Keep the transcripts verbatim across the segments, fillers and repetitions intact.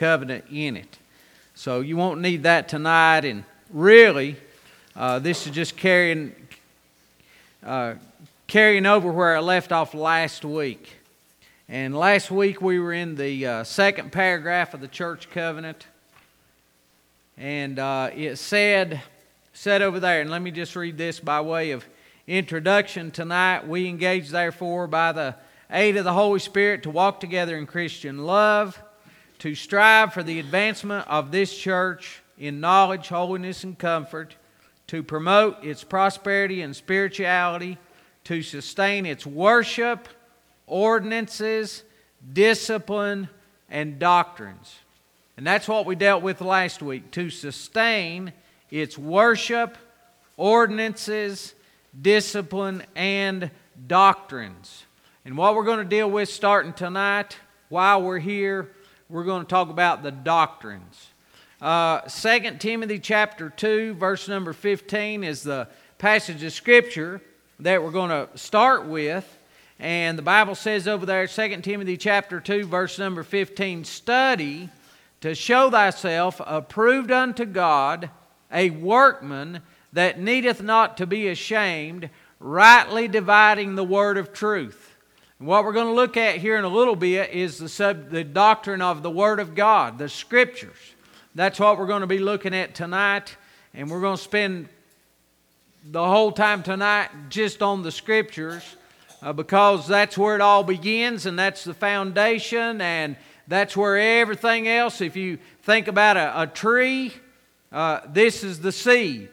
covenant in it. So you won't need that tonight. And really, uh, this is just carrying, uh, carrying over where I left off last week. And last week we were in the uh, second paragraph of the church covenant. And uh, it said, said over there, and let me just read this by way of introduction tonight. We engage, therefore, by the aid of the Holy Spirit to walk together in Christian love, to strive for the advancement of this church in knowledge, holiness, and comfort, to promote its prosperity and spirituality, to sustain its worship, ordinances, discipline, and doctrines. And that's what we dealt with last week, to sustain its worship, ordinances, discipline, and doctrines. And what we're going to deal with starting tonight, while we're here, we're going to talk about the doctrines. Uh, Second Timothy chapter two, verse number fifteen is the passage of Scripture that we're going to start with. And the Bible says over there, Second Timothy chapter two, verse number fifteen, study to show thyself approved unto God, a workman that needeth not to be ashamed, rightly dividing the word of truth. And what we're going to look at here in a little bit is the, sub, the doctrine of the Word of God, the Scriptures. That's what we're going to be looking at tonight. And we're going to spend the whole time tonight just on the Scriptures. Uh, because that's where it all begins, and that's the foundation, and that's where everything else, if you think about a, a tree, uh, this is the seed.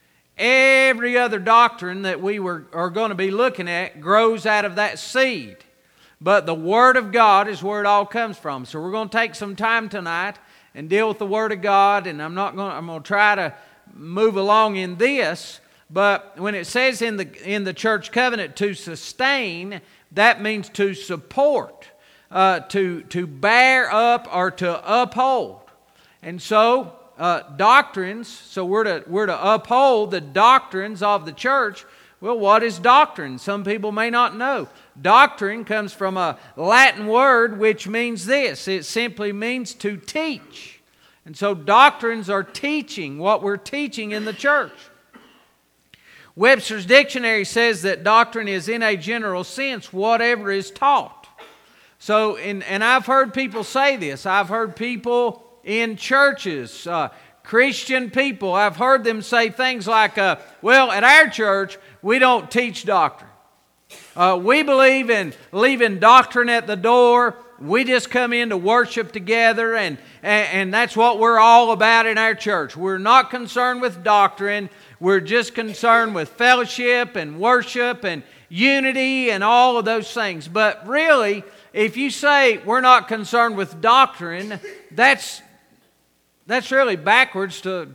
Every other doctrine that we were, are going to be looking at grows out of that seed. But the Word of God is where it all comes from. So we're going to take some time tonight and deal with the Word of God, and I'm not going to, I'm going to try to move along in this. But when it says in the in the church covenant to sustain, that means to support, uh, to to bear up or to uphold. And so uh, doctrines. So we're to we're to uphold the doctrines of the church. Well, what is doctrine? Some people may not know. Doctrine comes from a Latin word which means this. It simply means to teach. And so doctrines are teaching, what we're teaching in the church. Webster's Dictionary says that doctrine is, in a general sense, whatever is taught. So, in, and I've heard people say this. I've heard people in churches, uh, Christian people, I've heard them say things like, uh, well, at our church, we don't teach doctrine. Uh, we believe in leaving doctrine at the door. We just come in to worship together, and, and, and that's what we're all about in our church. We're not concerned with doctrine. We're just concerned with fellowship and worship and unity and all of those things. But really, if you say we're not concerned with doctrine, that's, that's really backwards to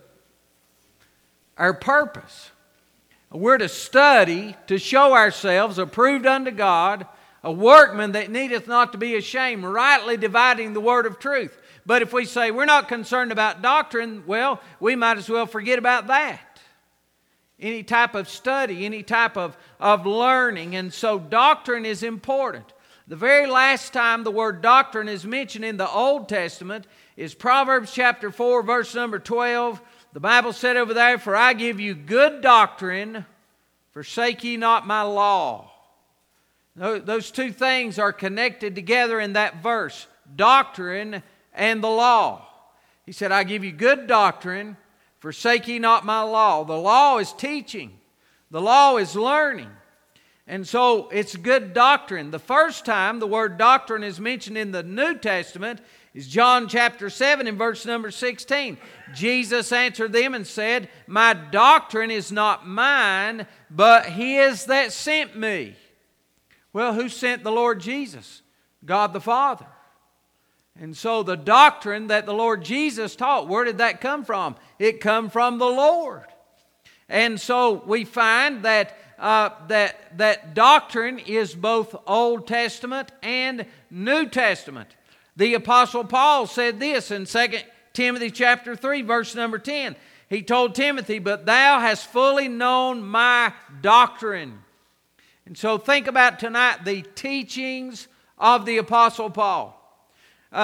our purpose. We're to study to show ourselves approved unto God, a workman that needeth not to be ashamed, rightly dividing the word of truth. But if we say we're not concerned about doctrine, well, we might as well forget about that. Any type of study, any type of, of learning. And so doctrine is important. The very last time the word doctrine is mentioned in the Old Testament is Proverbs chapter four, verse number twelve. The Bible said over there, for I give you good doctrine, forsake ye not my law. Those two things are connected together in that verse, doctrine and the law. He said, I give you good doctrine, forsake ye not my law. The law is teaching. The law is learning. And so it's good doctrine. The first time the word doctrine is mentioned in the New Testament is John chapter seven and verse number sixteen. Jesus answered them and said, my doctrine is not mine, but His that sent me. Well, who sent the Lord Jesus? God the Father. And so the doctrine that the Lord Jesus taught, where did that come from? It come from the Lord. And so we find that uh, that that doctrine is both Old Testament and New Testament. The Apostle Paul said this in Second Timothy chapter three, verse number ten. He told Timothy, but thou hast fully known my doctrine. And so think about tonight the teachings of the Apostle Paul. Uh,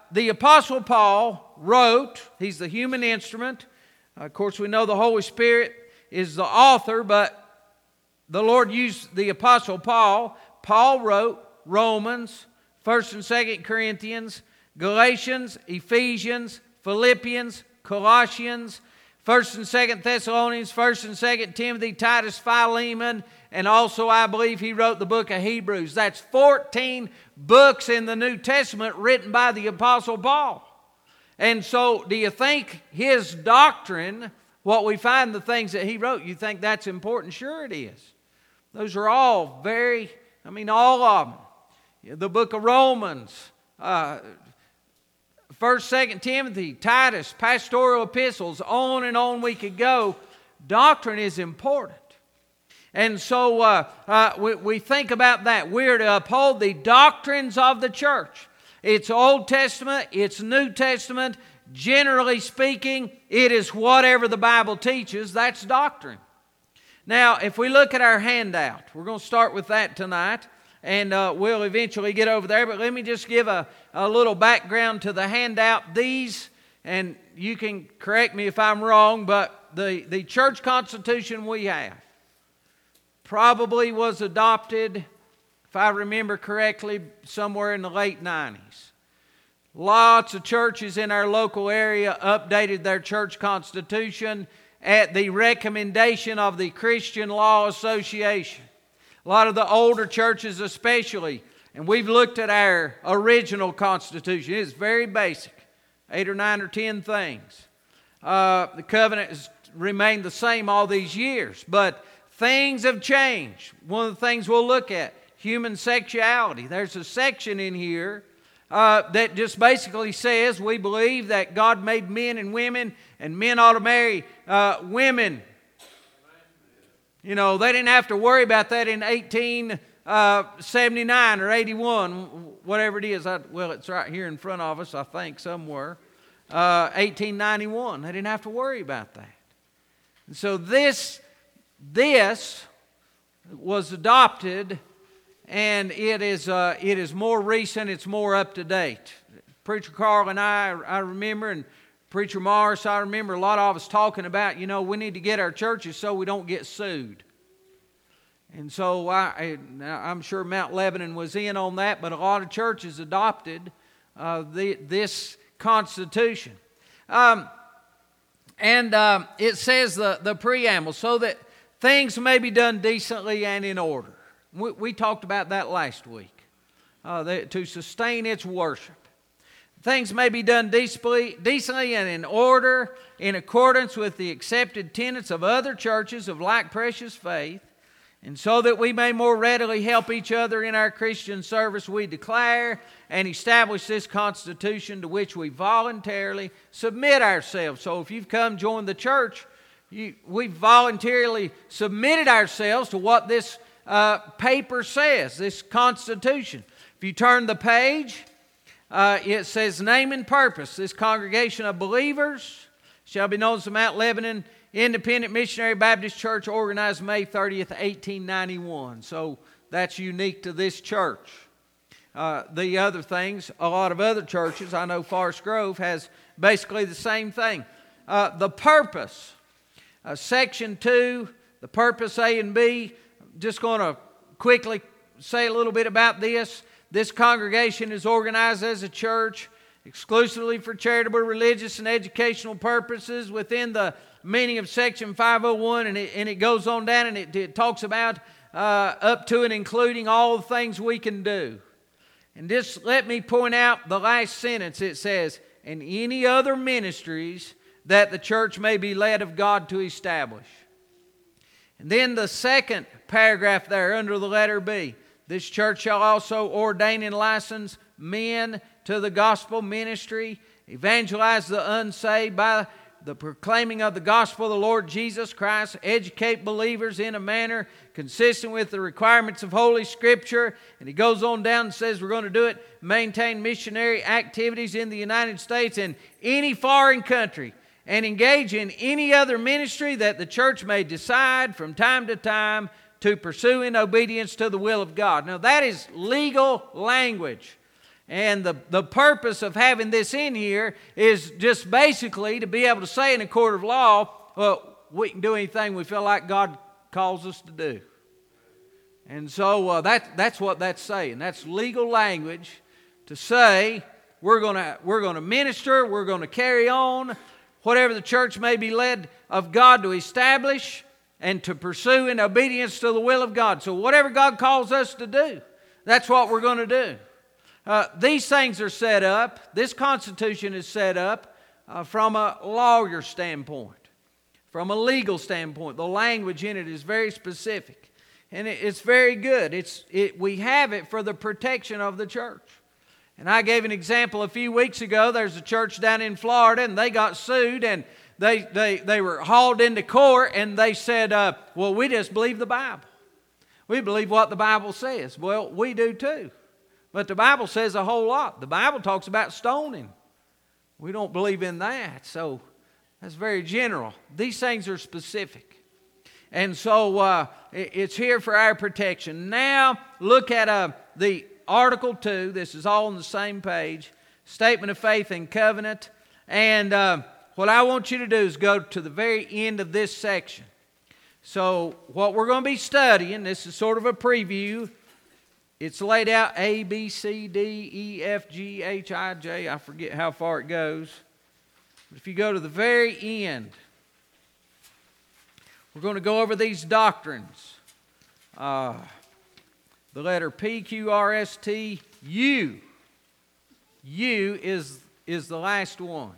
the Apostle Paul wrote, he's the human instrument. Uh, of course, we know the Holy Spirit is the author, but the Lord used the Apostle Paul. Paul wrote Romans, First and Second Corinthians, Galatians, Ephesians, Philippians, Colossians, First and Second Thessalonians, First and Second Timothy, Titus, Philemon, and also I believe he wrote the book of Hebrews. That's fourteen books in the New Testament written by the Apostle Paul. And so do you think his doctrine, what we find, the things that he wrote, you think that's important? Sure it is. Those are all very, I mean all of them. The book of Romans, uh, First, Second Timothy, Titus, pastoral epistles, on and on we could go. Doctrine is important. And so uh, uh, we, we think about that. We're to uphold the doctrines of the church. It's Old Testament, it's New Testament. Generally speaking, it is whatever the Bible teaches. That's doctrine. Now, if we look at our handout, we're going to start with that tonight. And uh, we'll eventually get over there. But let me just give a, a little background to the handout. These, and you can correct me if I'm wrong, but the, the church constitution we have probably was adopted, if I remember correctly, somewhere in the late nineties. Lots of churches in our local area updated their church constitution at the recommendation of the Christian Law Association. A lot of the older churches especially, and we've looked at our original constitution. It's very basic, eight or nine or ten things. Uh, the covenant has remained the same all these years, but things have changed. One of the things we'll look at, human sexuality. There's a section in here uh, that just basically says we believe that God made men and women, and men ought to marry uh, women. You know, they didn't have to worry about that in eighteen seventy-nine or eighty-one, whatever it is. I, well, it's right here in front of us, I think, somewhere. Uh, eighteen ninety-one. They didn't have to worry about that. And so this, this was adopted, and it is, uh, it is more recent. It's more up to date. Preacher Carl and I, I remember, and Preacher Morris, I remember a lot of us talking about, you know, we need to get our churches so we don't get sued. And so I, I'm sure Mount Lebanon was in on that, but a lot of churches adopted uh, the, this constitution. Um, and uh, it says the, the preamble, so that things may be done decently and in order. We, we talked about that last week, uh, the, to sustain its worship. Things may be done decently, decently and in order, in accordance with the accepted tenets of other churches of like precious faith, and so that we may more readily help each other in our Christian service, we declare and establish this constitution to which we voluntarily submit ourselves. So if you've come join the church, you, we've voluntarily submitted ourselves to what this uh, paper says, this constitution. If you turn the page, Uh, it says, name and purpose. This congregation of believers shall be known as the Mount Lebanon Independent Missionary Baptist Church, organized May thirtieth, eighteen ninety-one. So that's unique to this church. Uh, the other things, a lot of other churches, I know Forest Grove has basically the same thing. Uh, the purpose, uh, section two, the purpose A and B. Just going to quickly say a little bit about this. This congregation is organized as a church exclusively for charitable, religious, and educational purposes within the meaning of Section five oh one, and it, and it goes on down and it, it talks about uh, up to and including all the things we can do. And just let me point out the last sentence. It says, and any other ministries that the church may be led of God to establish. And then the second paragraph there under the letter B. This church shall also ordain and license men to the gospel ministry, evangelize the unsaved by the proclaiming of the gospel of the Lord Jesus Christ, educate believers in a manner consistent with the requirements of Holy Scripture. And he goes on down and says we're going to do it, maintain missionary activities in the United States and any foreign country, and engage in any other ministry that the church may decide from time to time to pursue in obedience to the will of God. Now that is legal language. And the, the purpose of having this in here is just basically to be able to say in a court of law, well, we can do anything we feel like God calls us to do. And so uh, that, that's what that's saying. That's legal language to say we're going to we're going to minister, we're going to carry on whatever the church may be led of God to establish and to pursue in obedience to the will of God. So whatever God calls us to do, that's what we're going to do. Uh, these things are set up, this Constitution is set up uh, from a lawyer standpoint, from a legal standpoint. The language in it is very specific, and it, it's very good. It's it, we have it for the protection of the church. And I gave an example a few weeks ago. There's a church down in Florida, and they got sued, and they, they, they were hauled into court, and they said, uh, well, we just believe the Bible. We believe what the Bible says. Well, we do too. But the Bible says a whole lot. The Bible talks about stoning. We don't believe in that. So that's very general. These things are specific. And so uh, it's here for our protection. Now look at uh, the Article two. This is all on the same page. Statement of Faith and Covenant. And uh, what I want you to do is go to the very end of this section. So what we're going to be studying, this is sort of a preview. It's laid out A, B, C, D, E, F, G, H, I, J. I forget how far it goes. But if you go to the very end, we're going to go over these doctrines. Uh, the letter P, Q, R, S, T, U. U is, is the last one.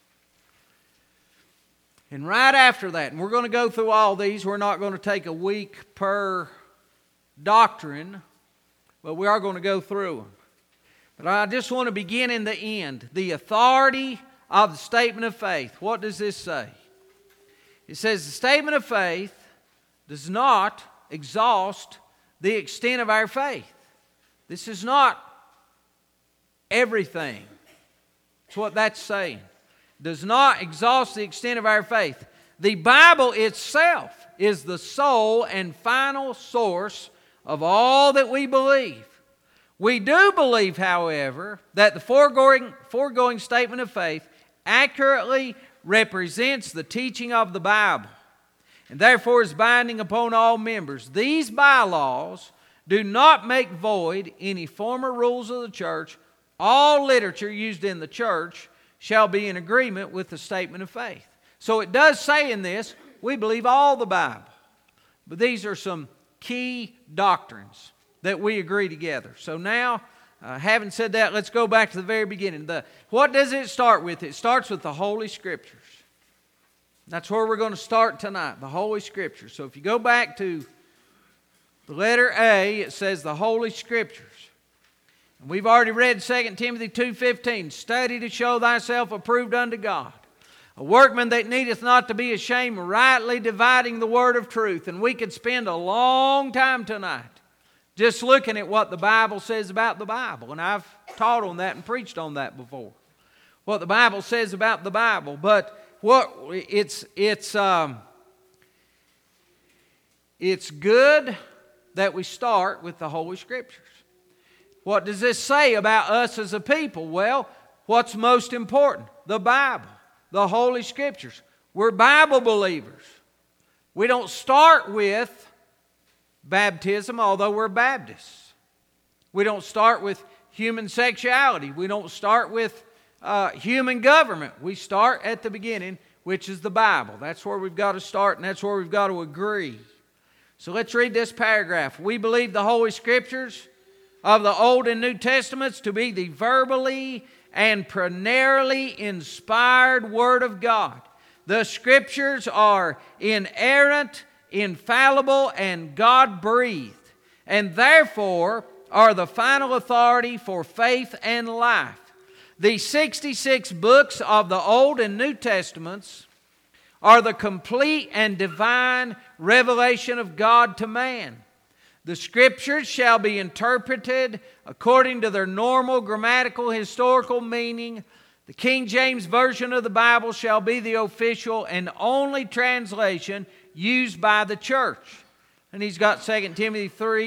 And right after that, and we're going to go through all these. We're not going to take a week per doctrine, but we are going to go through them. But I just want to begin in the end. The authority of the statement of faith. What does this say? It says the statement of faith does not exhaust the extent of our faith. This is not everything. That's what that's saying. Does not exhaust the extent of our faith. The Bible itself is the sole and final source of all that we believe. We do believe, however, that the foregoing, foregoing statement of faith accurately represents the teaching of the Bible and therefore is binding upon all members. These bylaws do not make void any former rules of the church. All literature used in the church shall be in agreement with the statement of faith. So it does say in this, we believe all the Bible. But these are some key doctrines that we agree together. So now, uh, having said that, let's go back to the very beginning. The, what does it start with? It starts with the Holy Scriptures. That's where we're going to start tonight, the Holy Scriptures. So if you go back to the letter A, it says the Holy Scriptures. And we've already read Second Timothy two fifteen. Study to show thyself approved unto God, a workman that needeth not to be ashamed, rightly dividing the word of truth. And we could spend a long time tonight just looking at what the Bible says about the Bible. And I've taught on that and preached on that before. What the Bible says about the Bible. But what it's it's um, it's good that we start with the Holy Scriptures. What does this say about us as a people? Well, what's most important? The Bible, the Holy Scriptures. We're Bible believers. We don't start with baptism, although we're Baptists. We don't start with human sexuality. We don't start with uh, human government. We start at the beginning, which is the Bible. That's where we've got to start, and that's where we've got to agree. So let's read this paragraph. We believe the Holy Scriptures of the Old and New Testaments to be the verbally and primarily inspired Word of God. The Scriptures are inerrant, infallible, and God-breathed, and therefore are the final authority for faith and life. The sixty-six books of the Old and New Testaments are the complete and divine revelation of God to man. The Scriptures shall be interpreted according to their normal grammatical historical meaning. The King James Version of the Bible shall be the official and only translation used by the church. And he's got Second Timothy three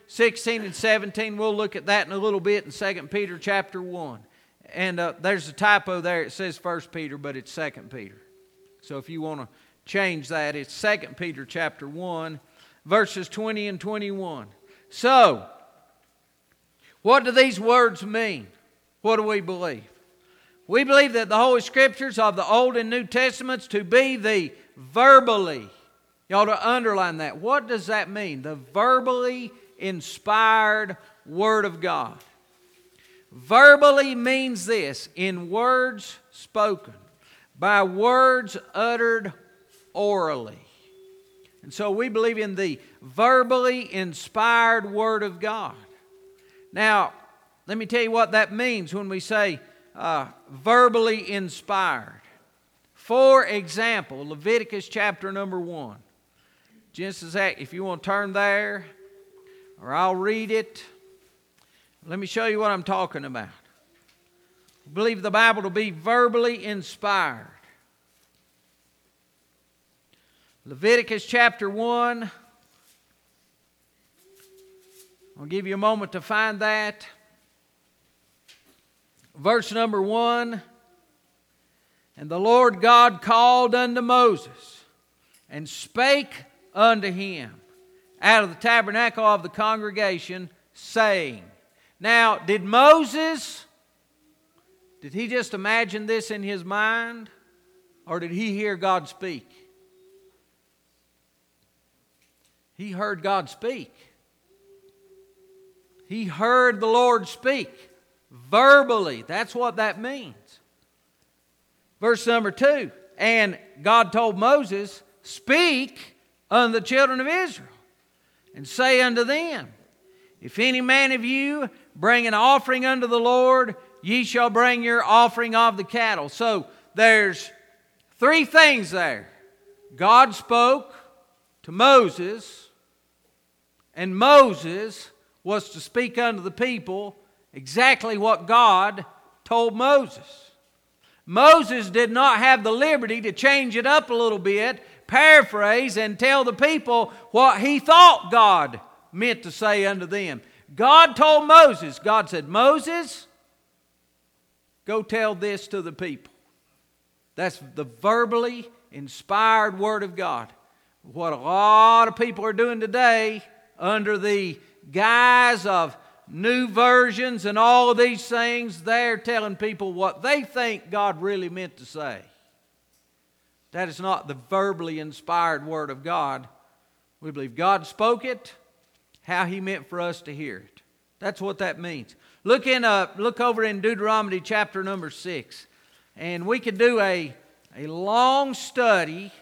sixteen and seventeen. We'll look at that in a little bit in Second Peter chapter one. And uh, there's a typo there. It says First Peter, but it's Second Peter. So if you want to change that, it's Second Peter chapter one, verses twenty and twenty-one. So, what do these words mean? What do we believe? We believe that the Holy Scriptures of the Old and New Testaments to be the verbally, you ought to underline that. What does that mean? The verbally inspired Word of God. Verbally means this: in words spoken, by words uttered orally. And so we believe in the verbally inspired Word of God. Now, let me tell you what that means when we say uh, verbally inspired. For example, Leviticus chapter number one. Genesis, if you want to turn there, or I'll read it. Let me show you what I'm talking about. I believe the Bible to be verbally inspired. Leviticus chapter one. I'll give you a moment to find that. Verse number one. And the Lord God called unto Moses, and spake unto him out of the tabernacle of the congregation, saying. Now, did Moses, did he just imagine this in his mind? Or did he hear God speak? He heard God speak. He heard the Lord speak verbally. That's what that means. Verse number two. And God told Moses, speak unto the children of Israel, and say unto them, if any man of you bring an offering unto the Lord, ye shall bring your offering of the cattle. So there's three things there. God spoke to Moses, and Moses was to speak unto the people exactly what God told Moses. Moses did not have the liberty to change it up a little bit, paraphrase, and tell the people what he thought God meant to say unto them. God told Moses, God said, Moses, go tell this to the people. That's the verbally inspired Word of God. What a lot of people are doing today under the guise of new versions and all of these things, they're telling people what they think God really meant to say. That is not the verbally inspired Word of God. We believe God spoke it, how He meant for us to hear it. That's what that means. Look in, uh, look over in Deuteronomy chapter number six. And we could do a, a long study.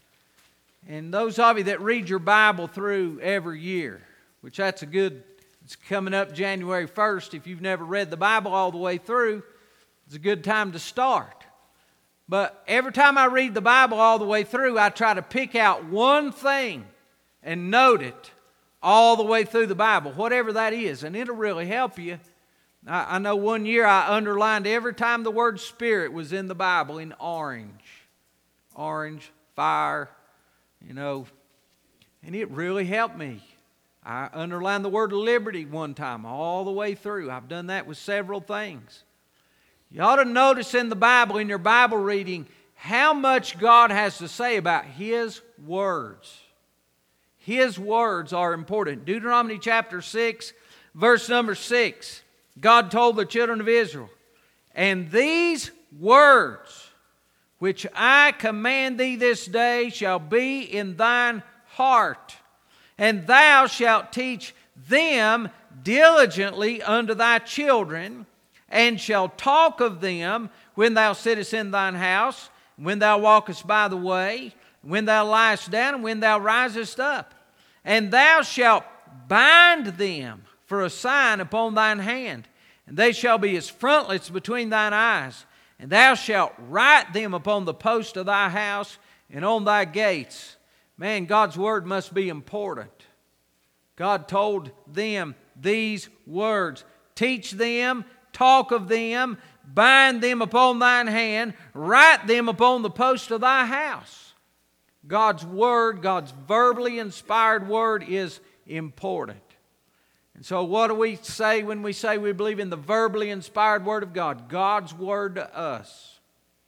And those of you that read your Bible through every year, which that's a good, it's coming up January first. If you've never read the Bible all the way through, it's a good time to start. But every time I read the Bible all the way through, I try to pick out one thing and note it all the way through the Bible, whatever that is, and it'll really help you. I, I know one year I underlined every time the word Spirit was in the Bible in orange. Orange, fire, you know, and it really helped me. I underlined the word liberty one time all the way through. I've done that with several things. You ought to notice in the Bible, in your Bible reading, how much God has to say about His words. His words are important. Deuteronomy chapter six, verse number six. God told the children of Israel, and these words which I command thee this day shall be in thine heart, and thou shalt teach them diligently unto thy children, and shalt talk of them when thou sittest in thine house, when thou walkest by the way, when thou liest down, and when thou risest up. And thou shalt bind them for a sign upon thine hand, and they shall be as frontlets between thine eyes. And thou shalt write them upon the post of thy house and on thy gates. Man, God's word must be important. God told them these words. Teach them, talk of them, bind them upon thine hand, write them upon the post of thy house. God's word, God's verbally inspired word is important. And so what do we say when we say we believe in the verbally inspired Word of God? God's Word to us.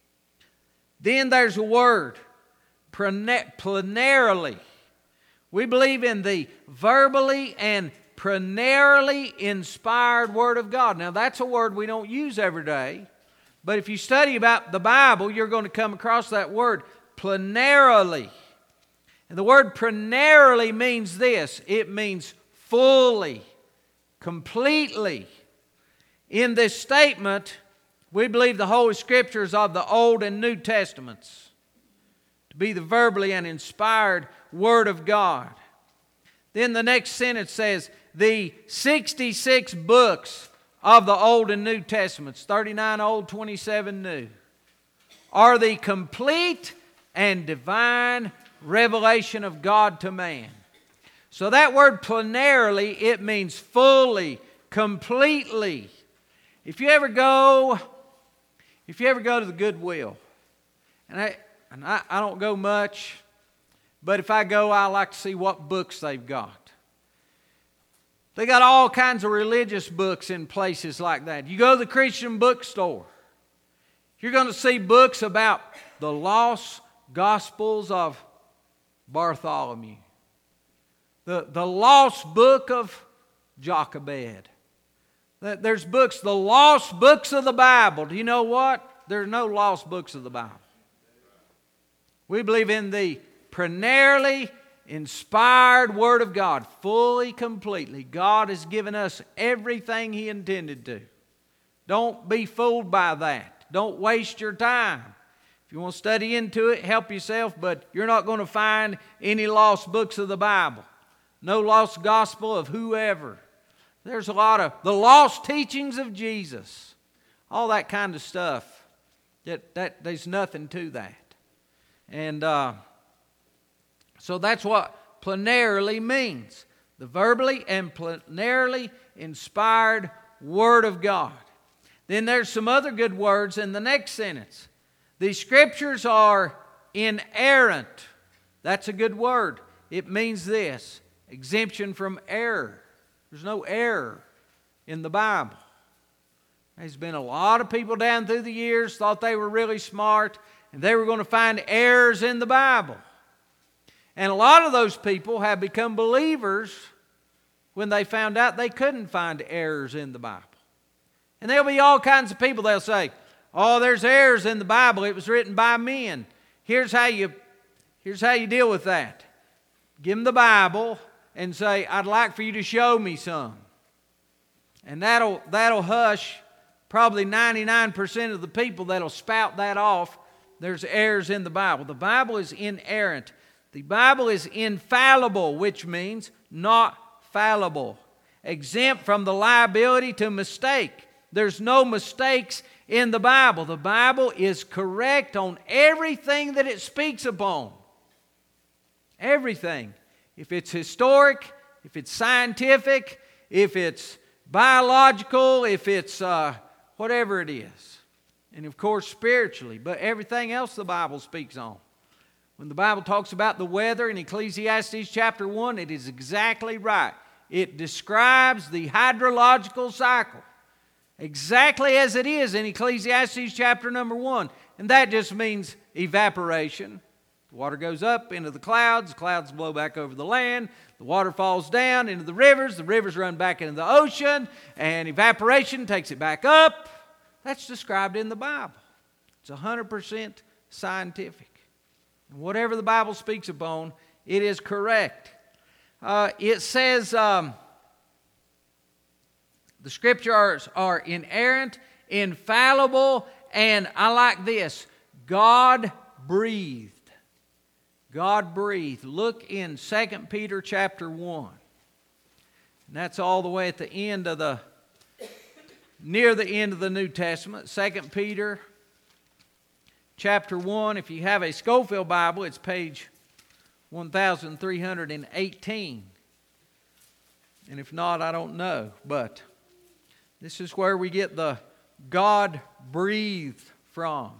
Then there's a word, plenarily. We believe in the verbally and plenarily inspired Word of God. Now that's a word we don't use every day, but if you study about the Bible, you're going to come across that word, plenarily. And the word plenarily means this. It means fully, completely. In this statement, we believe the Holy Scriptures of the Old and New Testaments to be the verbally and inspired Word of God. Then the next sentence says, the sixty-six books of the Old and New Testaments, thirty-nine Old, twenty-seven New, are the complete and divine revelation of God to man. So that word plenarily, it means fully, completely. If you ever go, if you ever go to the Goodwill, and I, and I, I don't go much, but if I go, I like to see what books they've got. They got all kinds of religious books in places like that. You go to the Christian bookstore, you're going to see books about the lost Gospels of Bartholomew, the, the lost book of Jochebed. There's books, the lost books of the Bible. Do you know what? There are no lost books of the Bible. We believe in the plenarily inspired Word of God, fully, completely. God has given us everything He intended to. Don't be fooled by that. Don't waste your time. If you want to study into it, help yourself, but you're not going to find any lost books of the Bible. No lost gospel of whoever. There's a lot of the lost teachings of Jesus. All that kind of stuff. That, that, there's nothing to that. And uh, so that's what plenarily means. The verbally and plenarily inspired Word of God. Then there's some other good words in the next sentence. The Scriptures are inerrant. That's a good word. It means this, exemption from error. There's no error in the Bible. There's been a lot of people down through the years thought they were really smart and they were going to find errors in the Bible. And a lot of those people have become believers when they found out they couldn't find errors in the Bible. And there'll be all kinds of people, they'll say, oh, there's errors in the Bible. It was written by men. Here's how you, here's how you deal with that. Give them the Bible and say, I'd like for you to show me some. And that'll, that'll hush probably ninety-nine percent of the people that'll spout that off. There's errors in the Bible. The Bible is inerrant. The Bible is infallible, which means not fallible. Exempt from the liability to mistake. There's no mistakes in the Bible. The Bible is correct on everything that it speaks upon. Everything. If it's historic, if it's scientific, if it's biological, if it's uh, whatever it is. And of course spiritually. But everything else the Bible speaks on. When the Bible talks about the weather in Ecclesiastes chapter one, it is exactly right. It describes the hydrological cycle exactly as it is in Ecclesiastes chapter number one. And that just means evaporation. The water goes up into the clouds, the clouds blow back over the land, the water falls down into the rivers, the rivers run back into the ocean, and evaporation takes it back up. That's described in the Bible. It's one hundred percent scientific. And whatever the Bible speaks upon, it is correct. Uh, it says um, the Scriptures are inerrant, infallible, and I like this, God-breathed. God breathed. Look in Second Peter chapter one. And that's all the way at the end of the, near the end of the New Testament. Second Peter chapter one. If you have a Scofield Bible, it's page one thousand three hundred eighteen. And if not, I don't know. But this is where we get the God breathed from.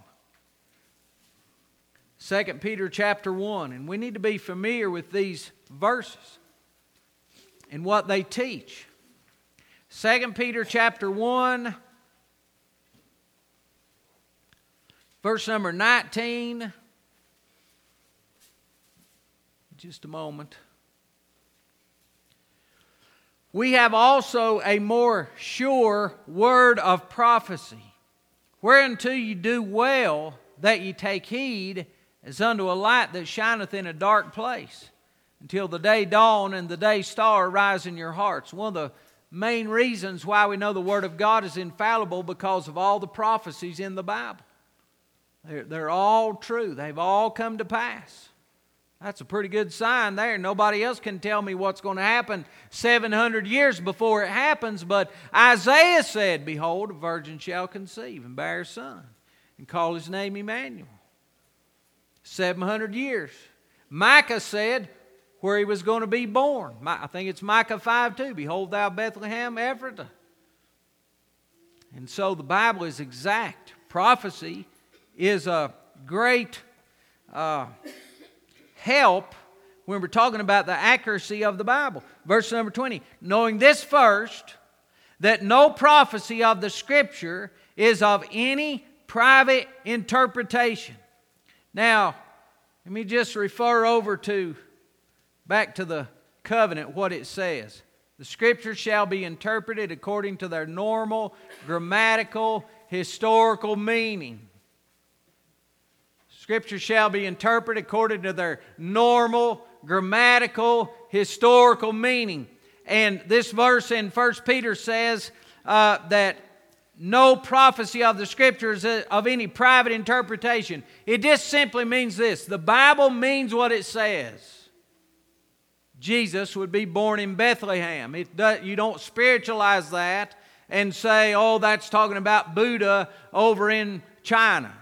Second Peter chapter one, and we need to be familiar with these verses and what they teach. Second Peter chapter one, verse number nineteen. Just a moment. We have also a more sure word of prophecy, whereunto you do well that ye take heed, as unto a light that shineth in a dark place, until the day dawn and the day star rise in your hearts. One of the main reasons why we know the Word of God is infallible, because of all the prophecies in the Bible. They're, they're all true. They've all come to pass. That's a pretty good sign there. Nobody else can tell me what's going to happen seven hundred years before it happens, but Isaiah said, behold, a virgin shall conceive and bear a son, and call his name Emmanuel. seven hundred years. Micah said where he was going to be born. I think it's Micah five two. Behold thou Bethlehem Ephratah. And so the Bible is exact. Prophecy is a great uh, help when we're talking about the accuracy of the Bible. Verse number twenty. Knowing this first, that no prophecy of the Scripture is of any private interpretation. Now, let me just refer over to, back to the covenant, what it says. The Scriptures shall be interpreted according to their normal, grammatical, historical meaning. Scripture shall be interpreted according to their normal, grammatical, historical meaning. And this verse in First Peter says uh, that no prophecy of the Scriptures of any private interpretation. It just simply means this. The Bible means what it says. Jesus would be born in Bethlehem. It does, you don't spiritualize that and say, oh, that's talking about Buddha over in China.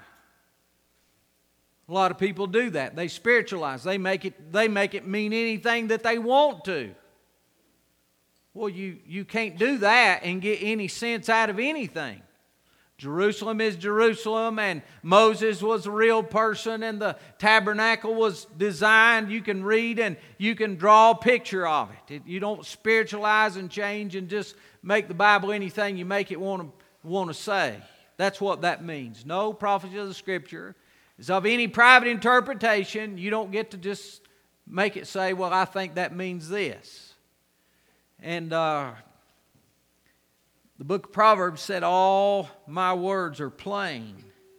A lot of people do that. They spiritualize. They make it, they make it mean anything that they want to. Well, you, you can't do that and get any sense out of anything. Jerusalem is Jerusalem, and Moses was a real person, and the tabernacle was designed. You can read and you can draw a picture of it. it you don't spiritualize and change and just make the Bible anything you make it want to, want to say. That's what that means. No prophecy of the Scripture is of any private interpretation. You don't get to just make it say, well, I think that means this. And uh, the book of Proverbs said, all my words are plain.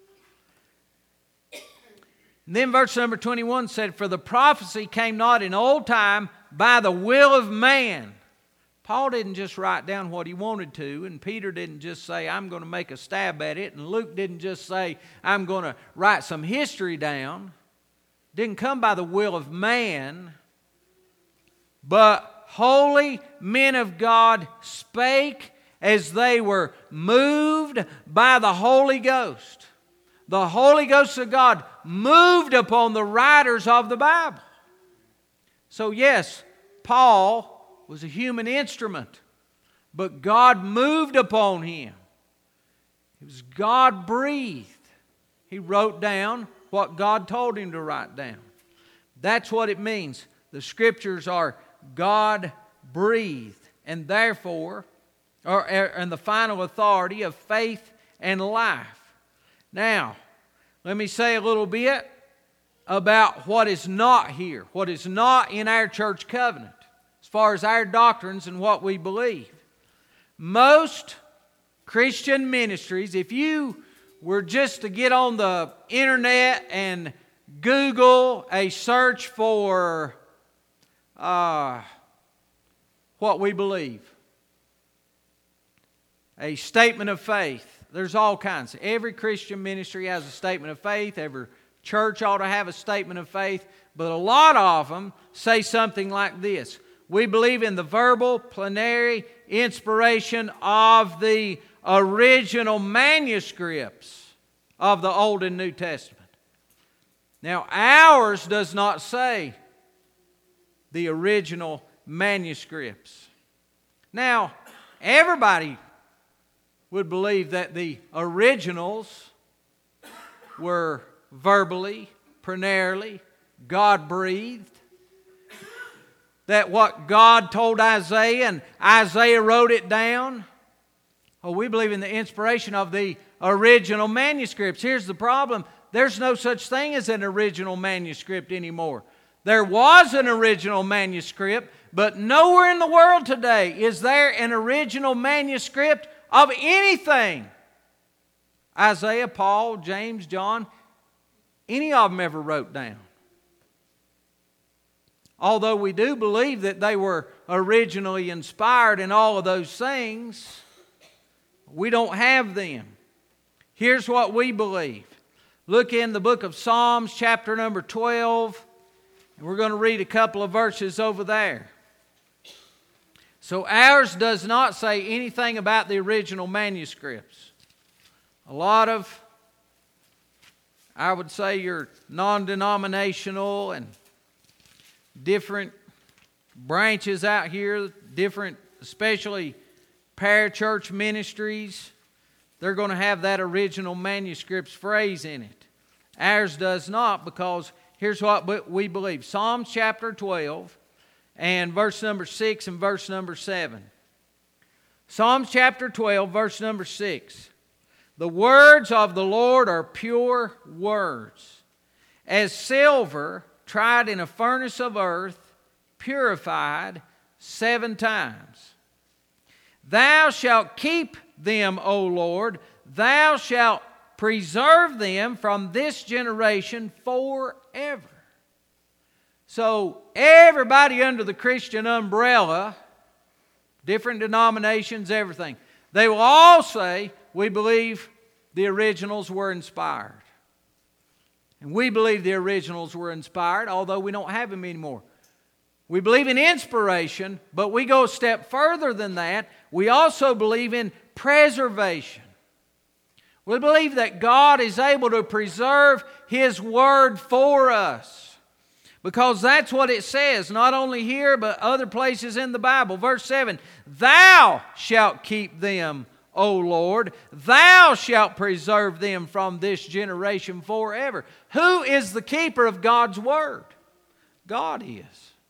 And then verse number twenty-one said, for the prophecy came not in old time by the will of man. Paul didn't just write down what he wanted to, and Peter didn't just say, I'm going to make a stab at it, and Luke didn't just say, I'm going to write some history down. It didn't come by the will of man, but holy men of God spake as they were moved by the Holy Ghost. The Holy Ghost of God moved upon the writers of the Bible. So yes, Paul was a human instrument, but God moved upon him. It was God breathed. He wrote down what God told him to write down. That's what it means. The Scriptures are God breathed, and therefore, or and the final authority of faith and life. Now, let me say a little bit about what is not here, what is not in our church covenant, as far as our doctrines and what we believe. Most Christian ministries, if you were just to get on the internet and Google a search for Uh, what we believe, a statement of faith. There's all kinds. Every Christian ministry has a statement of faith. Every church ought to have a statement of faith. But a lot of them say something like this. We believe in the verbal, plenary inspiration of the original manuscripts of the Old and New Testament. Now, ours does not say the original manuscripts. Now, everybody would believe that the originals were verbally, plenarily, God-breathed. that what God told Isaiah and Isaiah wrote it down? Oh, we believe in the inspiration of the original manuscripts. Here's the problem. There's no such thing as an original manuscript anymore. There was an original manuscript, but nowhere in the world today is there an original manuscript of anything. Isaiah, Paul, James, John, any of them ever wrote down. Although we do believe that they were originally inspired in all of those things, we don't have them. Here's what we believe. Look in the book of Psalms, chapter number twelve, and we're going to read a couple of verses over there. So ours does not say anything about the original manuscripts. A lot of, I would say, your non-denominational and different branches out here, different, especially parachurch ministries, they're going to have that original manuscripts phrase in it. Ours does not, because here's what we believe. Psalms chapter twelve and verse number six and verse number seven. Psalms chapter twelve, verse number six. The words of the Lord are pure words, as silver tried in a furnace of earth, purified seven times. Thou shalt keep them, O Lord. Thou shalt preserve them from this generation forever. So everybody under the Christian umbrella, different denominations, everything, they will all say, we believe the originals were inspired. And we believe the originals were inspired, although we don't have them anymore. We believe in inspiration, but we go a step further than that. We also believe in preservation. We believe that God is able to preserve His Word for us, because that's what it says, not only here, but other places in the Bible. Verse seven, Thou shalt keep them, O Lord. Thou shalt preserve them from this generation forever. Who is the keeper of God's Word? God is.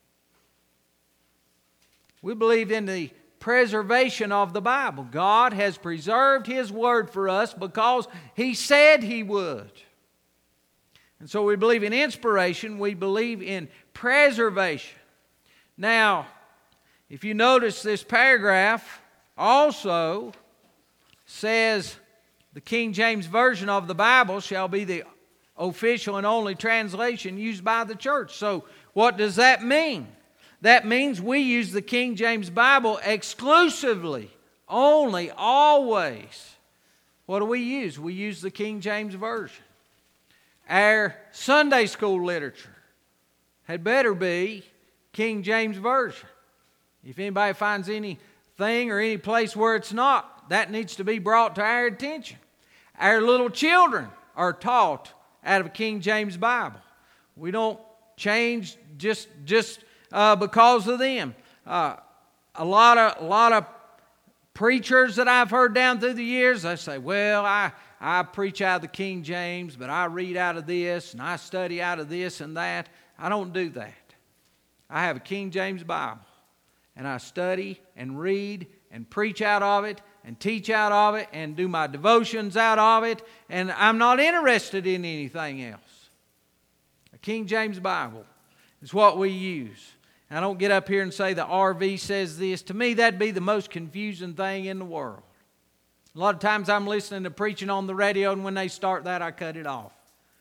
We believe in the preservation of the Bible. God has preserved His Word for us because He said He would. And so we believe in inspiration. We believe in preservation. Now, if you notice, this paragraph also says the King James Version of the Bible shall be the official and only translation used by the church. So what does that mean? That means we use the King James Bible exclusively, only, always. What do we use? We use the King James Version. Our Sunday school literature had better be King James Version. If anybody finds anything or any place where it's not, that needs to be brought to our attention. Our little children are taught out of a King James Bible. We don't change just just uh, because of them. Uh, a lot of a lot of preachers that I've heard down through the years, they say, "Well, I I preach out of the King James, but I read out of this and I study out of this and that." I don't do that. I have a King James Bible, and I study and read and preach out of it and teach out of it and do my devotions out of it, and I'm not interested in anything else. A King James Bible is what we use. And I don't get up here and say the R V says this. To me, that'd be the most confusing thing in the world. A lot of times I'm listening to preaching on the radio, and when they start that, I cut it off.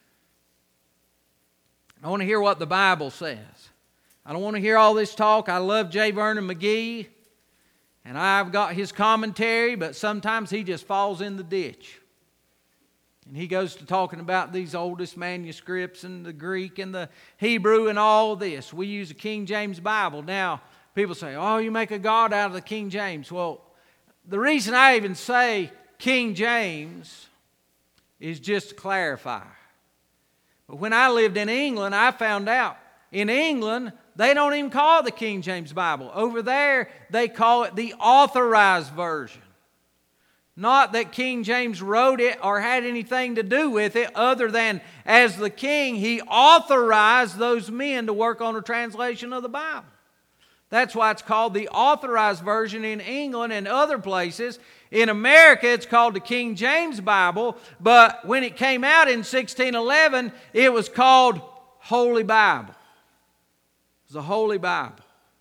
I want to hear what the Bible says. I don't want to hear all this talk. I love J. Vernon McGee, and I've got his commentary, but sometimes he just falls in the ditch. And he goes to talking about these oldest manuscripts and the Greek and the Hebrew and all this. We use a King James Bible. Now, people say, "Oh, you make a God out of the King James." Well, the reason I even say King James is just to clarify. But when I lived in England, I found out in England, they don't even call it the King James Bible. Over there, they call it the Authorized Version. Not that King James wrote it or had anything to do with it, other than as the king, he authorized those men to work on a translation of the Bible. That's why it's called the Authorized Version in England and other places. In America, it's called the King James Bible, but when it came out in sixteen eleven, it was called Holy Bible. It was the Holy Bible.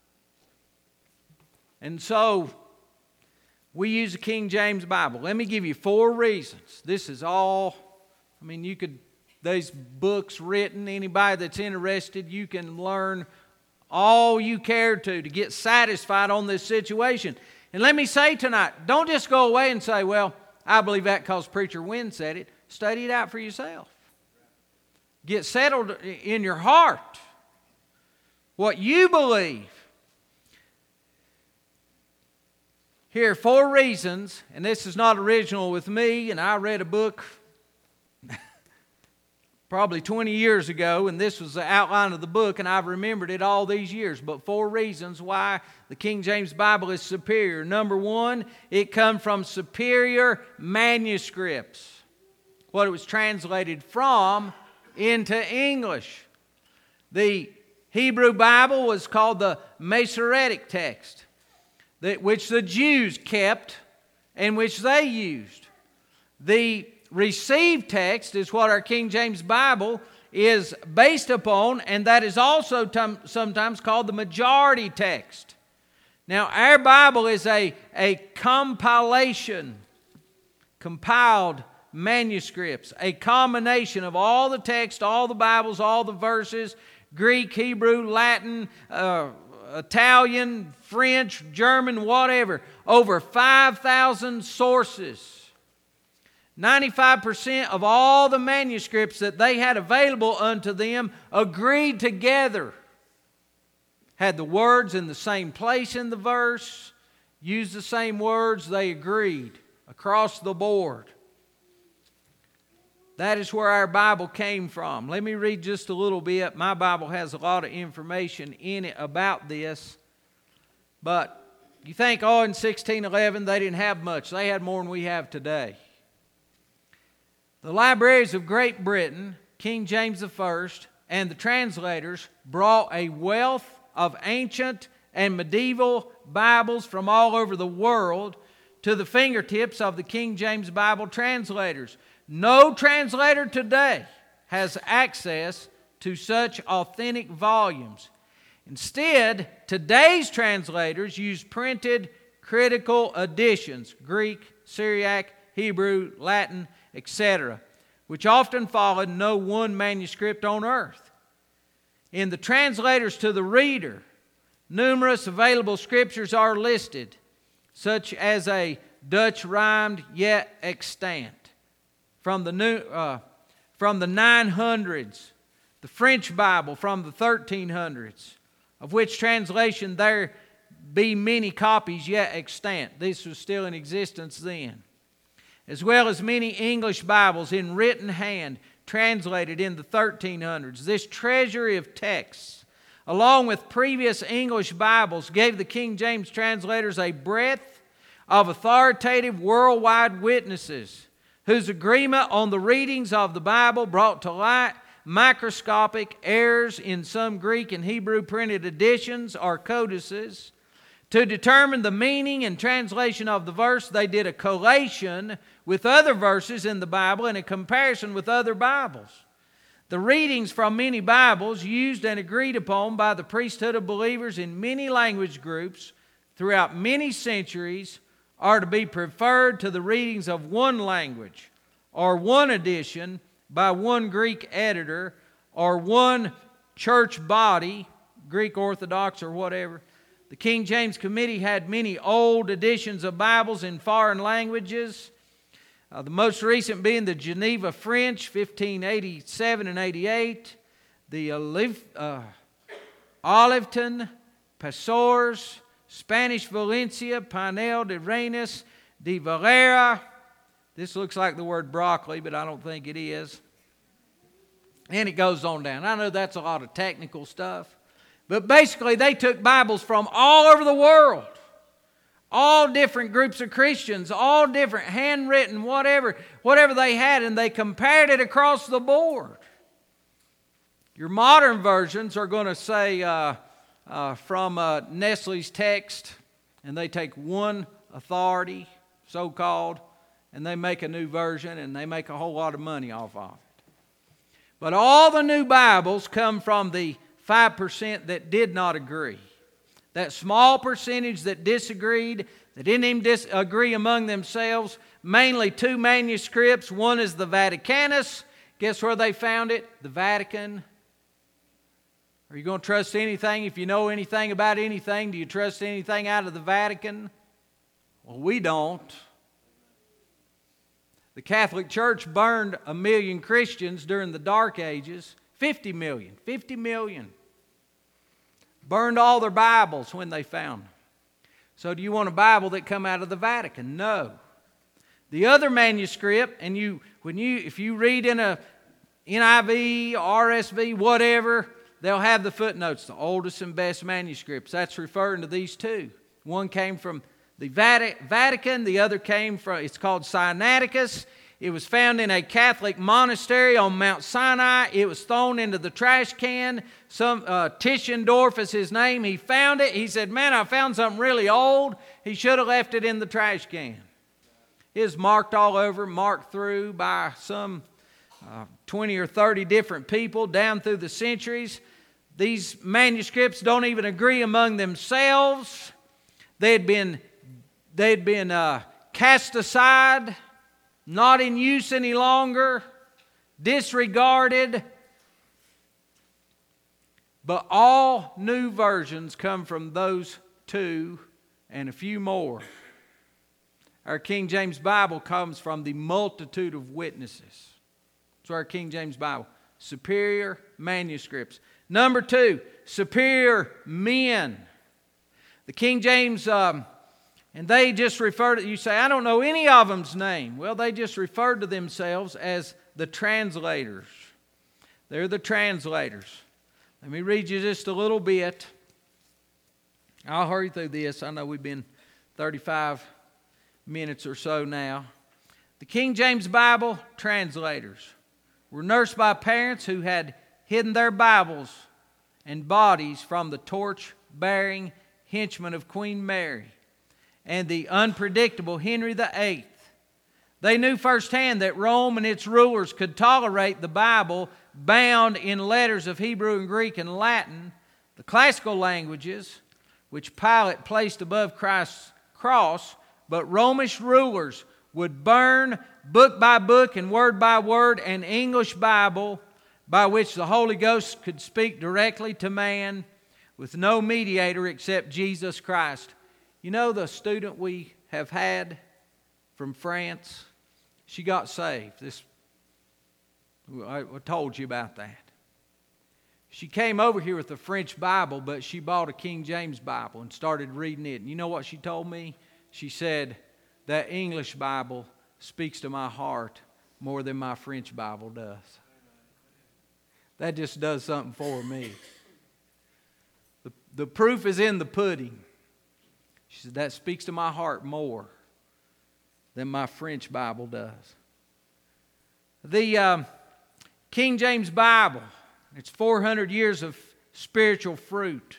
And so, we use the King James Bible. Let me give you four reasons. This is all, I mean, you could, these books written, anybody that's interested, you can learn all you care to to get satisfied on this situation. And let me say tonight, don't just go away and say, well, I believe that because Preacher Wynn said it. Study it out for yourself. Get settled in your heart what you believe. Here are four reasons, and this is not original with me, and I read a book probably twenty years ago, and this was the outline of the book, and I've remembered it all these years. But four reasons why the King James Bible is superior. Number one, it comes from superior manuscripts. What it was translated from into English. The Hebrew Bible was called the Masoretic text, that which the Jews kept and which they used. The received text is what our King James Bible is based upon, and that is also t- sometimes called the majority text. Now, our Bible is a, a compilation, compiled manuscripts, a combination of all the text, all the Bibles, all the verses, Greek, Hebrew, Latin, uh, Italian, French, German, whatever. Over five thousand sources. ninety-five percent of all the manuscripts that they had available unto them agreed together. Had the words in the same place in the verse, used the same words, they agreed across the board. That is where our Bible came from. Let me read just a little bit. My Bible has a lot of information in it about this. But you think, oh, in sixteen eleven they didn't have much. They had more than we have today. The libraries of Great Britain, King James the First, and the translators brought a wealth of ancient and medieval Bibles from all over the world to the fingertips of the King James Bible translators. No translator today has access to such authentic volumes. Instead, today's translators use printed critical editions, Greek, Syriac, Hebrew, Latin, et cetera, which often followed no one manuscript on earth. In the translators to the reader, numerous available scriptures are listed, such as a Dutch rhymed yet extant from the new, uh, from the nine hundreds, the French Bible from the thirteen hundreds, of which translation there be many copies yet extant. This was still in existence then. As well as many English Bibles in written hand translated in the thirteen hundreds. This treasury of texts, along with previous English Bibles, gave the King James translators a breadth of authoritative worldwide witnesses whose agreement on the readings of the Bible brought to light microscopic errors in some Greek and Hebrew printed editions or codices. To determine the meaning and translation of the verse, they did a collation with other verses in the Bible and a comparison with other Bibles. The readings from many Bibles, used and agreed upon by the priesthood of believers in many language groups throughout many centuries, are to be preferred to the readings of one language or one edition by one Greek editor or one church body, Greek Orthodox or whatever. The King James Committee had many old editions of Bibles in foreign languages, uh, the most recent being the Geneva French, fifteen eighty-seven and eighty-eight, the Olive, uh, Oliveton, Pastors, Spanish Valencia, Pinel de Reines, de Valera. This looks like the word broccoli, but I don't think it is. And it goes on down. I know that's a lot of technical stuff. But basically, they took Bibles from all over the world. All different groups of Christians, all different handwritten, whatever, whatever they had, and they compared it across the board. Your modern versions are going to say uh, uh, from uh, Nestle's text, and they take one authority, so-called, and they make a new version, and they make a whole lot of money off of it. But all the new Bibles come from the five percent that did not agree. That small percentage that disagreed, that didn't even disagree among themselves. Mainly two manuscripts. One is the Vaticanus. Guess where they found it? The Vatican. Are you going to trust anything? If you know anything about anything, do you trust anything out of the Vatican? Well, we don't. The Catholic Church burned a million Christians during the Dark Ages. fifty million. fifty million. Burned all their Bibles when they found them. So do you want a Bible that come out of the Vatican? No. The other manuscript, and you when you if you read in a N I V, R S V, whatever, they'll have the footnotes, the oldest and best manuscripts. That's referring to these two. One came from the Vatican, the other came from, it's called Sinaiticus. It was found in a Catholic monastery on Mount Sinai. It was thrown into the trash can. Some uh, Tischendorf is his name. He found it. He said, man, I found something really old. He should have left it in the trash can. It was marked all over, marked through by some uh, twenty or thirty different people down through the centuries. These manuscripts don't even agree among themselves. They had been, they had been uh, cast aside, not in use any longer, disregarded. But all new versions come from those two and a few more. Our King James Bible comes from the multitude of witnesses. That's our King James Bible. Superior manuscripts. Number two, superior men. The King James, um, and they just refer to, you say, I don't know any of them's name. Well, they just referred to themselves as the translators. They're the translators. Let me read you just a little bit. I'll hurry through this. I know we've been thirty-five minutes or so now. The King James Bible translators were nursed by parents who had hidden their Bibles and bodies from the torch-bearing henchmen of Queen Mary and the unpredictable Henry the Eighth. They knew firsthand that Rome and its rulers could tolerate the Bible bound in letters of Hebrew and Greek and Latin, the classical languages, which Pilate placed above Christ's cross, but Romish rulers would burn book by book and word by word an English Bible by which the Holy Ghost could speak directly to man with no mediator except Jesus Christ. You know the student we have had from France? She got saved. This, I told you about that. She came over here with a French Bible, but she bought a King James Bible and started reading it. And you know what she told me? She said, that English Bible speaks to my heart more than my French Bible does. That just does something for me. The, the proof is in the pudding. She said, that speaks to my heart more than my French Bible does. The um, King James Bible, it's four hundred years of spiritual fruit.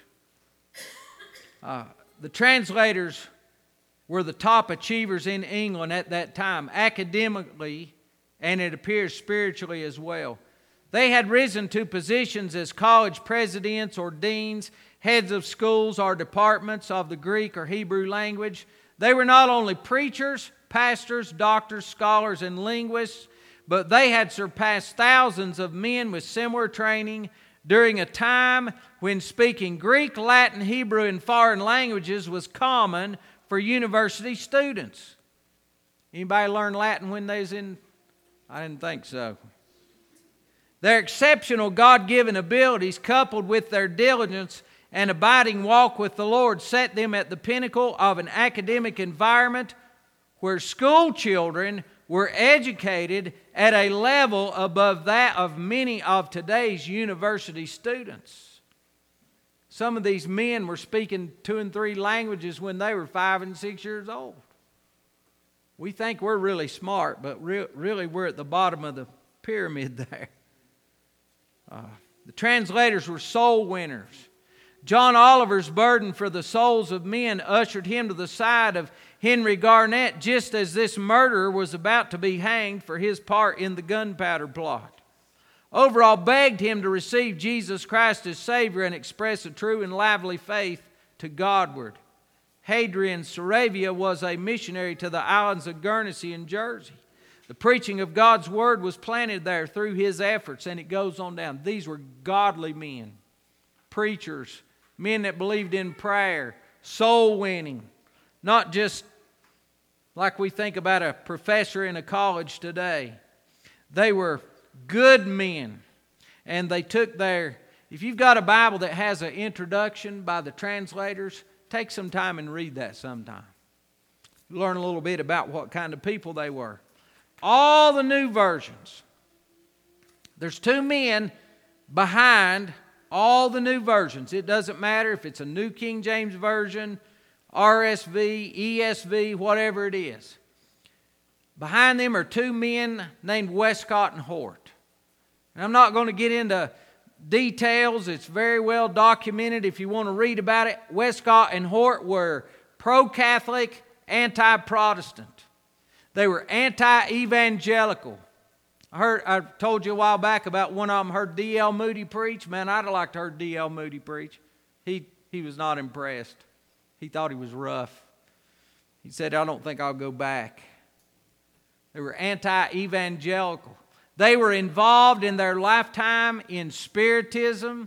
Uh, the translators were the top achievers in England at that time, academically, and it appears spiritually as well. They had risen to positions as college presidents or deans, heads of schools or departments of the Greek or Hebrew language. They were not only preachers, pastors, doctors, scholars, and linguists, but they had surpassed thousands of men with similar training during a time when speaking Greek, Latin, Hebrew, and foreign languages was common for university students. Anybody learn Latin when they was in? I didn't think so. Their exceptional God-given abilities, coupled with their diligence and abiding walk with the Lord, set them at the pinnacle of an academic environment where school children were educated at a level above that of many of today's university students. Some of these men were speaking two and three languages when they were five and six years old. We think we're really smart, but re- really we're at the bottom of the pyramid there. Uh, the translators were soul winners. John Oliver's burden for the souls of men ushered him to the side of Henry Garnett just as this murderer was about to be hanged for his part in the gunpowder plot. Overall begged him to receive Jesus Christ as Savior and express a true and lively faith to Godward. Hadrian Saravia was a missionary to the islands of Guernsey and Jersey. The preaching of God's Word was planted there through his efforts, and it goes on down. These were godly men, preachers, men that believed in prayer, soul winning, not just like we think about a professor in a college today. They were good men, and they took their, if you've got a Bible that has an introduction by the translators, take some time and read that sometime. Learn a little bit about what kind of people they were. All the new versions. There's two men behind all the new versions. It doesn't matter if it's a New King James Version, R S V, E S V, whatever it is. Behind them are two men named Westcott and Hort. And I'm not going to get into details. It's very well documented if you want to read about it. Westcott and Hort were pro-Catholic, anti-Protestant. They were anti-evangelical. I heard, I told you a while back about one of them heard D L Moody preach. Man, I'd have liked to heard D L Moody preach. He, he was not impressed. He thought he was rough. He said, I don't think I'll go back. They were anti-evangelical. They were involved in their lifetime in spiritism,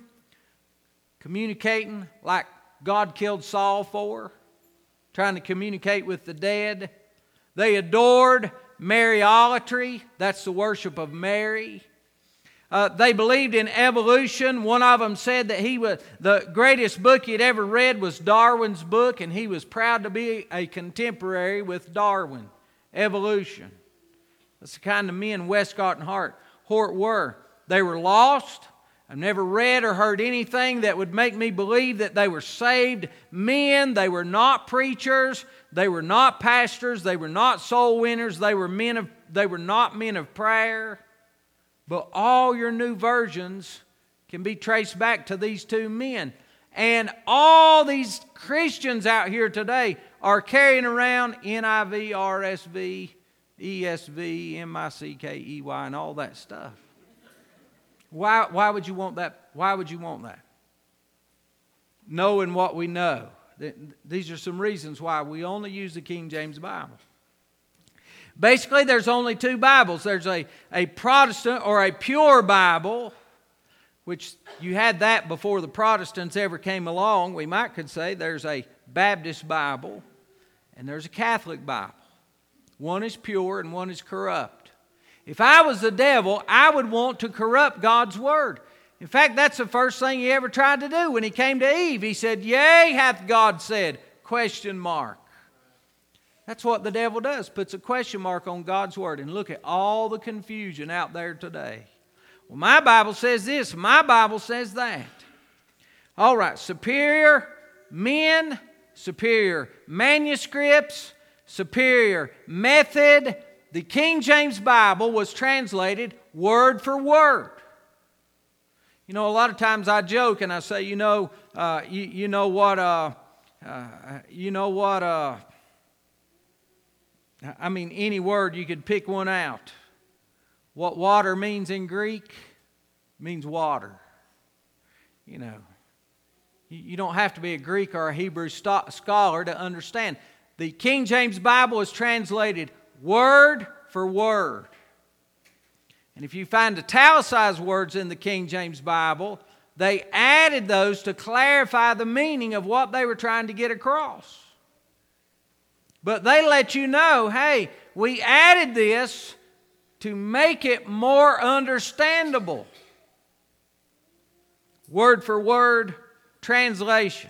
communicating like God killed Saul for, trying to communicate with the dead. They adored Mariolatry. That's the worship of Mary. Uh, they believed in evolution. One of them said that he was the greatest book he'd ever read was Darwin's book, and he was proud to be a contemporary with Darwin. Evolution. That's the kind of men Westcott and Hort, Hort were. They were lost. I've never read or heard anything that would make me believe that they were saved men. They were not preachers. They were not pastors. They were not soul winners. They were men of. They were not men of prayer. But all your new versions can be traced back to these two men. And all these Christians out here today are carrying around N I V, R S V, E S V, M I C K E Y, and all that stuff. Why, why would you want that? Why would you want that? Knowing what we know. These are some reasons why we only use the King James Bible. Basically, there's only two Bibles. There's a, a Protestant or a pure Bible, which you had that before the Protestants ever came along. We might could say there's a Baptist Bible and there's a Catholic Bible. One is pure and one is corrupt. If I was the devil, I would want to corrupt God's Word. In fact, that's the first thing he ever tried to do when he came to Eve. He said, yea, hath God said, question mark. That's what the devil does, puts a question mark on God's Word. And look at all the confusion out there today. Well, my Bible says this, my Bible says that. All right, superior men, superior manuscripts, superior method. The King James Bible was translated word for word. You know, a lot of times I joke and I say, you know, uh, you, you know what, uh, uh, you know what, uh, I mean, any word, you could pick one out. What water means in Greek means water. You know, you, you don't have to be a Greek or a Hebrew st- scholar to understand. The King James Bible is translated word for word. And if you find italicized words in the King James Bible, they added those to clarify the meaning of what they were trying to get across. But they let you know, hey, we added this to make it more understandable. Word for word translation.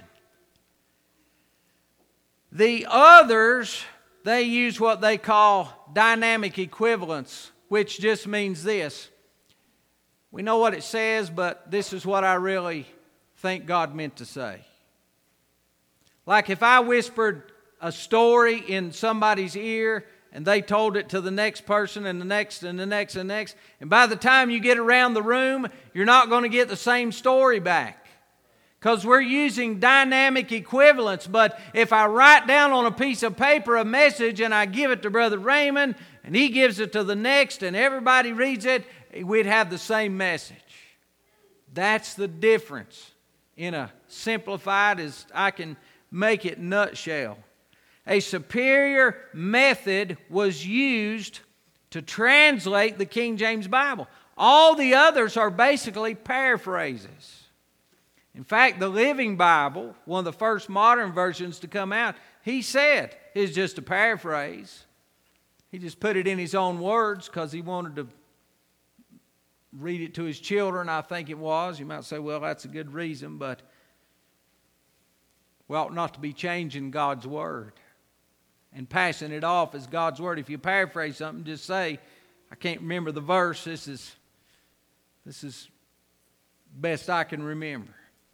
The others, they use what they call dynamic equivalence, which just means this. We know what it says, but this is what I really think God meant to say. Like if I whispered a story in somebody's ear and they told it to the next person and the next and the next and the next, and by the time you get around the room, you're not going to get the same story back. because we're using dynamic equivalence. But if I write down on a piece of paper a message and I give it to Brother Raymond and he gives it to the next and everybody reads it, we'd have the same message. That's the difference in a simplified as I can make it nutshell. A superior method was used to translate the King James Bible. All the others are basically paraphrases. In fact, the Living Bible, one of the first modern versions to come out, he said is just a paraphrase. He just put it in his own words because he wanted to read it to his children, I think it was. You might say, well, that's a good reason, but we ought not to be changing God's Word and passing it off as God's Word. If you paraphrase something, just say, I can't remember the verse. This is, this is best I can remember.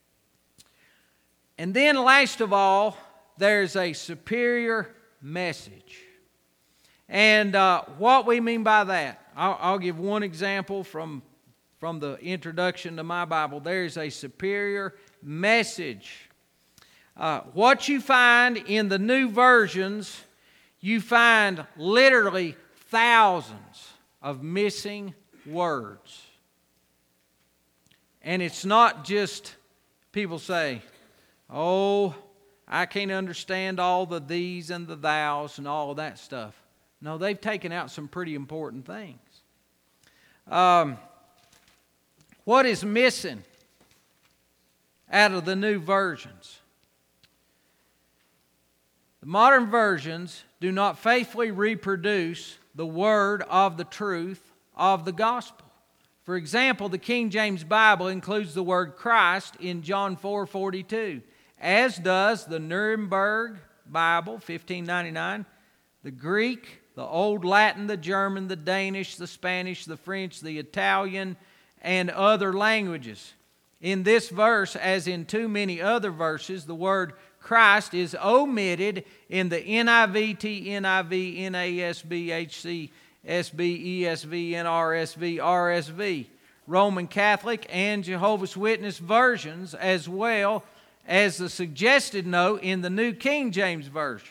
And then last of all, there's a superior message. And uh, what we mean by that, I'll, I'll give one example from, from the introduction to my Bible. There's a superior message. Uh, what you find in the new versions, you find literally thousands of missing words. And it's not just people say, oh, I can't understand all the these and the thous and all of that stuff. No, they've taken out some pretty important things. Um, what is missing out of the new versions? The modern versions do not faithfully reproduce the word of the truth of the gospel. For example, the King James Bible includes the word Christ in John four forty-two, as does the Nuremberg Bible, fifteen ninety-nine, the Greek, the Old Latin, the German, the Danish, the Spanish, the French, the Italian, and other languages. In this verse, as in too many other verses, the word Christ is omitted in the N I V, T N I V, N A S B, H C S B, E S V, N R S V, R S V, Roman Catholic, and Jehovah's Witness versions, as well as the suggested note in the New King James Version.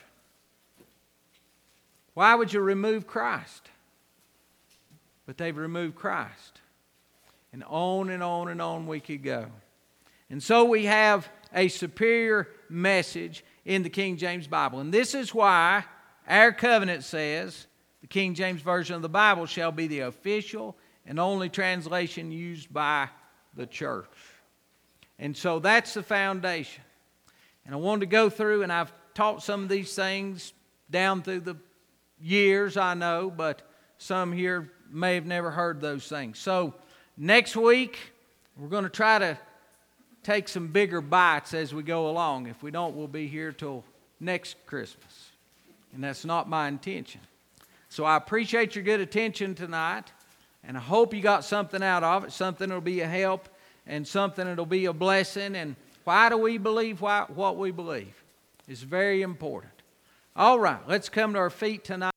Why would you remove Christ? But they've removed Christ. And on and on and on we could go. And so we have a superior message in the King James Bible. And this is why our covenant says the King James Version of the Bible shall be the official and only translation used by the church. And so that's the foundation. And I wanted to go through, and I've taught some of these things down through the years, I know, but some here may have never heard those things. So next week, we're going to try to take some bigger bites as we go along. If we don't, we'll be here till next Christmas. And that's not my intention. So I appreciate your good attention tonight, and I hope you got something out of it, something that'll be a help and something that'll be a blessing. And why do we believe why, what we believe? It's very important. All right, let's come to our feet tonight.